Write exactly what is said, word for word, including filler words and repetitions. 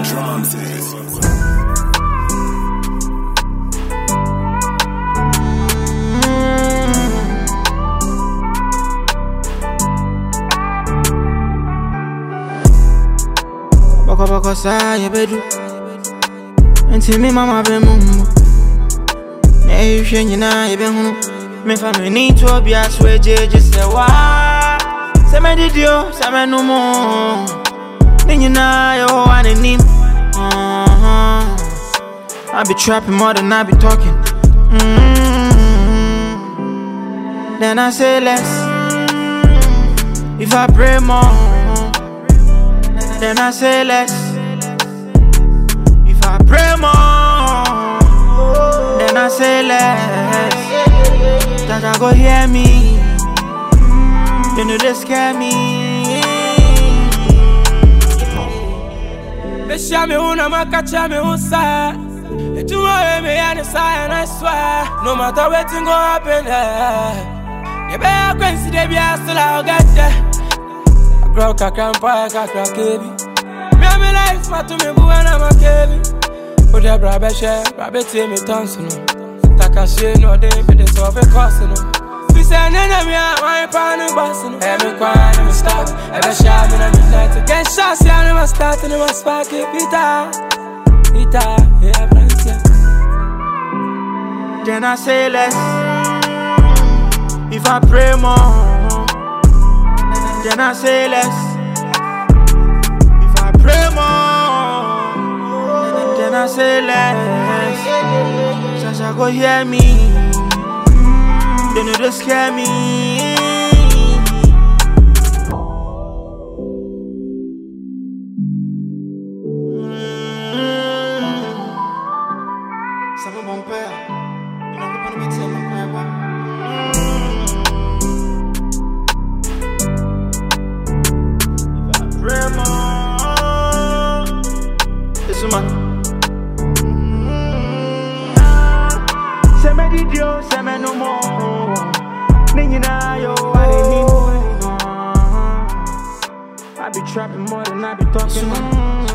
Drums is. Boko boko sa ye bedu. Enti mi mama be mumbo. Ne you she nyina ye be hunu. Me fa me ni to bia so ejeje se wa. Se me didio, se me no mo. Ni nyina yo wane nim. Uh-huh. I be trapping more than I be talking. Mm-hmm. Then I say less. If I pray more, then I say less. If I pray more, then I say less. That I go hear me. You know they scare me. Besha me una makacha me usa. It you want me and and I swear. No matter what thing go happen there. You better go and see the beer still I'll get there. I grow kakra mpa kakra kebi. Me am life ma to me bu na ma kebi. O de bra be share, bra be tie me tonso no. Takashe no dey be the so fe cost no. We say nana me a my pan boss no. Every quan me start, every shot me na midnight. Get shots ya me start and me spark it pita. Pita, yeah Francia. Then I say less. If I pray more, then I say less. If I pray more, then I say less. Sasha go hear me. They know they scare me. Ça va mon père. Il n'en veut pas nous mettre mon père. Vraiment. C'est man. C'est mes idiots, c'est mes no more. Nina yo, I need. I be trapping more than I be talking.